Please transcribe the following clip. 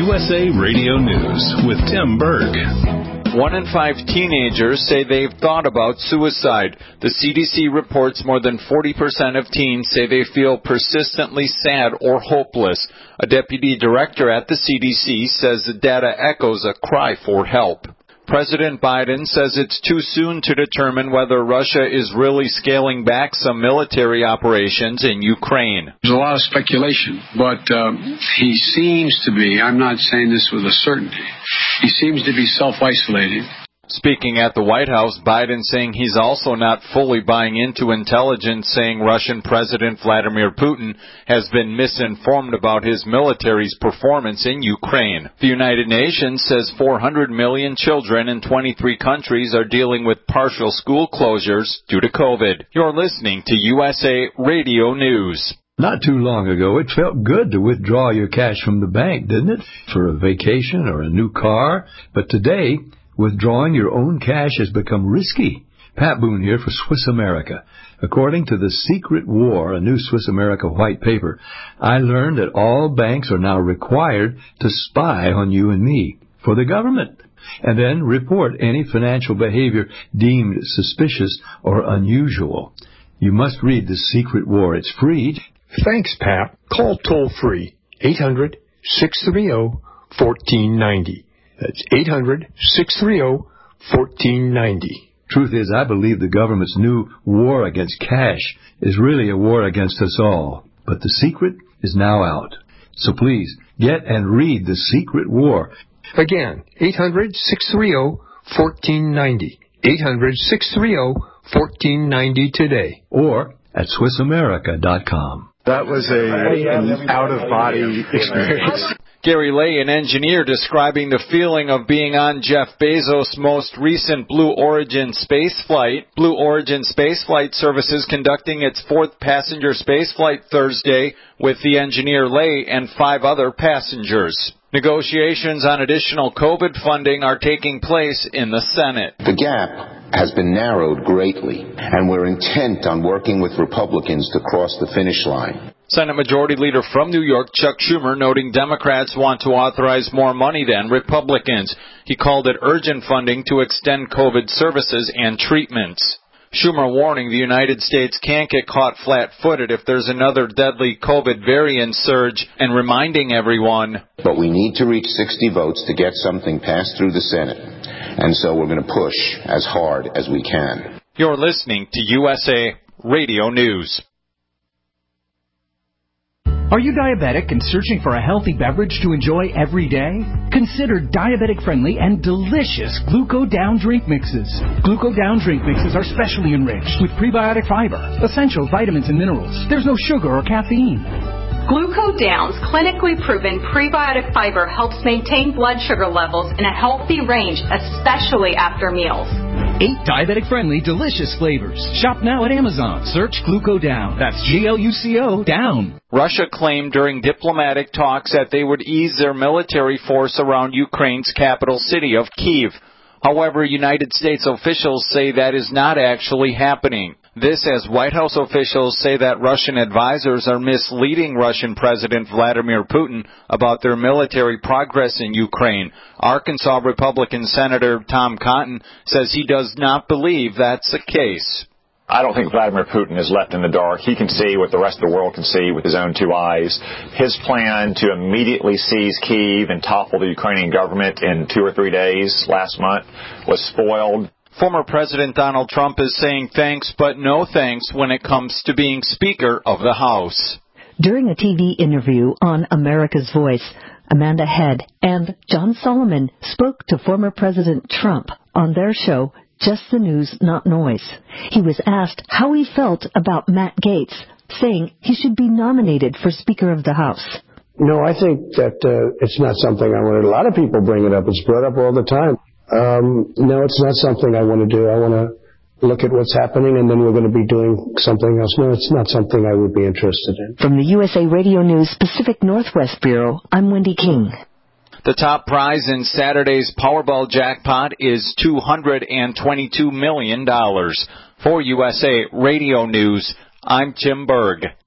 USA Radio News with Tim Berg. 1 in 5 teenagers say they've thought about suicide. The CDC reports more than 40% of teens say they feel persistently sad or hopeless. A deputy director at the CDC says the data echoes a cry for help. President Biden says it's too soon to determine whether Russia is really scaling back some military operations in Ukraine. There's a lot of speculation, but he seems to be, I'm not saying this with a certainty, he seems to be self-isolating. Speaking at the White House, Biden saying he's also not fully buying into intelligence, saying Russian President Vladimir Putin has been misinformed about his military's performance in Ukraine. The United Nations says 400 million children in 23 countries are dealing with partial school closures due to COVID. You're listening to USA Radio News. Not too long ago, it felt good to withdraw your cash from the bank, didn't it? For a vacation or a new car. But today, withdrawing your own cash has become risky. Pat Boone here for Swiss America. According to The Secret War, a new Swiss America white paper, I learned that all banks are now required to spy on you and me for the government, and then report any financial behavior deemed suspicious or unusual. You must read The Secret War. It's free. Thanks, Pat. Call toll-free 800-630-1490. That's 800-630-1490. Truth is, I believe the government's new war against cash is really a war against us all. But the secret is now out. So please, get and read The Secret War. Again, 800-630-1490. 800-630-1490 today. Or at SwissAmerica.com. That was an out-of-body experience. Gary Lay, an engineer, describing the feeling of being on Jeff Bezos' most recent Blue Origin space flight. Blue Origin space flight services conducting its 4th passenger space flight Thursday with the engineer Lay and 5 other passengers. Negotiations on additional COVID funding are taking place in the Senate. The gap has been narrowed greatly, and we're intent on working with Republicans to cross the finish line. Senate Majority Leader from New York, Chuck Schumer, noting Democrats want to authorize more money than Republicans. He called it urgent funding to extend COVID services and treatments. Schumer warning the United States can't get caught flat-footed if there's another deadly COVID variant surge, and reminding everyone, but we need to reach 60 votes to get something passed through the Senate, and so we're going to push as hard as we can. You're listening to USA Radio News. Are you diabetic and searching for a healthy beverage to enjoy every day? Consider diabetic-friendly and delicious Gluco Down drink mixes. Gluco Down drink mixes are specially enriched with prebiotic fiber, essential vitamins and minerals. There's no sugar or caffeine. Gluco Down's clinically proven prebiotic fiber helps maintain blood sugar levels in a healthy range, especially after meals. 8 diabetic-friendly, delicious flavors. Shop now at Amazon. Search Gluco Down. That's Gluco Down. Russia claimed during diplomatic talks that they would ease their military force around Ukraine's capital city of Kyiv. However, United States officials say that is not actually happening. This as White House officials say that Russian advisors are misleading Russian President Vladimir Putin about their military progress in Ukraine. Arkansas Republican Senator Tom Cotton says he does not believe that's the case. I don't think Vladimir Putin is left in the dark. He can see what the rest of the world can see with his own 2 eyes. His plan to immediately seize Kyiv and topple the Ukrainian government in 2 or 3 days last month was spoiled. Former President Donald Trump is saying thanks but no thanks when it comes to being Speaker of the House. During a TV interview on America's Voice, Amanda Head and John Solomon spoke to former President Trump on their show, Just the News, Not Noise. He was asked how he felt about Matt Gaetz, saying he should be nominated for Speaker of the House. No, I think that it's not something I want to. A lot of people bring it up. It's brought up all the time. No, it's not something I want to do. I want to look at what's happening, and then we're going to be doing something else. No, it's not something I would be interested in. From the USA Radio News Pacific Northwest Bureau, I'm Wendy King. The top prize in Saturday's Powerball jackpot is $222 million. For USA Radio News, I'm Jim Berg.